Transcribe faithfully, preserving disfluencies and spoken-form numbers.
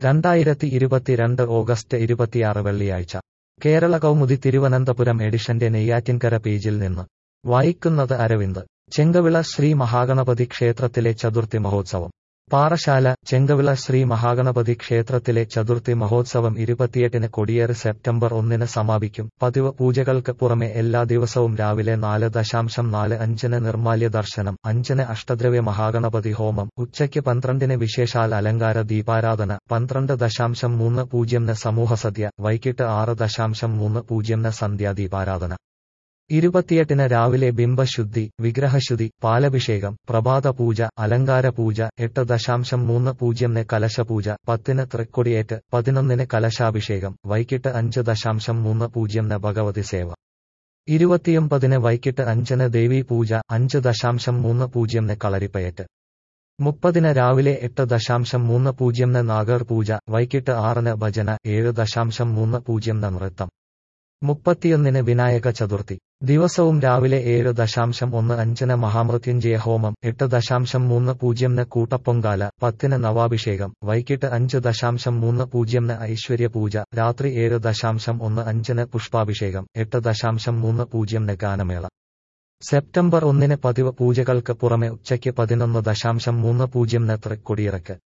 രണ്ടായിരത്തി ഇരുപത്തിരണ്ട് ഓഗസ്റ്റ് ഇരുപത്തിയാറ് വെള്ളിയാഴ്ച കേരള കൗമുദി തിരുവനന്തപുരം എഡിഷന്റെ നെയ്യാറ്റിൻകര പേജിൽ നിന്ന് വായിക്കുന്നത് അരവിന്ദ്. ചെങ്കവിള ശ്രീ മഹാഗണപതി ക്ഷേത്രത്തിലെ ചതുർത്ഥി മഹോത്സവം. പാറശാല. ചെങ്കവിള ശ്രീ മഹാഗണപതി ക്ഷേത്രത്തിലെ ചതുർത്ഥി മഹോത്സവം ഇരുപത്തിയെട്ടിന് കൊടിയേറ് സെപ്റ്റംബർ ഒന്നിന് സമാപിക്കും. പതിവ് പൂജകൾക്ക് പുറമെ എല്ലാ ദിവസവും രാവിലെ നാല് ദശാംശം നാല് അഞ്ചിന് നിർമ്മാല്യ ദർശനം, അഞ്ചിന് അഷ്ടദ്രവ്യ മഹാഗണപതി ഹോമം, ഉച്ചയ്ക്ക് പന്ത്രണ്ടിന് വിശേഷാൽ അലങ്കാര ദീപാരാധന, പന്ത്രണ്ട് ദശാംശം മൂന്ന് പൂജ്യംന് സമൂഹസദ്യ, വൈകിട്ട് ആറ് ദശാംശം മൂന്ന് പൂജ്യംന് സന്ധ്യാദീപാരാധന. ഇരുപത്തിയെട്ടിന് രാവിലെ ബിംബശുദ്ധി, വിഗ്രഹശുദ്ധി, പാലഭിഷേകം, പ്രഭാത പൂജ, അലങ്കാര പൂജ, എട്ട് ദശാംശം മൂന്ന് പൂജ്യംന് കലശപൂജ, പത്തിന് തൃക്കൊടിയേറ്റ്, പതിനൊന്നിന് കലശാഭിഷേകം, വൈകിട്ട് അഞ്ച് ദശാംശം മൂന്ന് പൂജ്യംന് ഭഗവതി സേവ. ഇരുപത്തിയൊമ്പതിന് വൈകിട്ട് അഞ്ചിന് ദേവീ പൂജ, അഞ്ച് ദശാംശം മൂന്ന് പൂജ്യംന് കളരിപ്പയറ്റ്. മുപ്പതിന് രാവിലെ എട്ട് ദശാംശം മൂന്ന് പൂജ്യംന് നാഗർ പൂജ, വൈകിട്ട് ആറിന് ഭജന, ഏഴ് ദശാംശം മൂന്ന് പൂജ്യംന് നൃത്തം. മുപ്പത്തിയൊന്നിന് വിനായക ചതുർത്ഥി. ദിവസവും രാവിലെ ഏഴ് ദശാംശം ഒന്ന് അഞ്ചിന് മഹാമൃത്യുഞ്ജയ ഹോമം, എട്ട് ദശാംശം മൂന്ന് പൂജ്യംന് കൂട്ടപ്പൊങ്കാല, പത്തിന് നവാഭിഷേകം, വൈകിട്ട് അഞ്ച് ദശാംശം മൂന്ന് പൂജ്യംന് ഐശ്വര്യ പൂജ, രാത്രി ഏഴ് ദശാംശം ഒന്ന് അഞ്ചിന് പുഷ്പാഭിഷേകം, എട്ട് ദശാംശം മൂന്ന് പൂജ്യംന് ഗാനമേള. സെപ്റ്റംബർ ഒന്നിന് പതിവ് പൂജകൾക്ക് പുറമെ ഉച്ചയ്ക്ക് പതിനൊന്ന് ദശാംശം മൂന്ന് പൂജ്യംന് തൃക്കൊടിയിറക്ക്.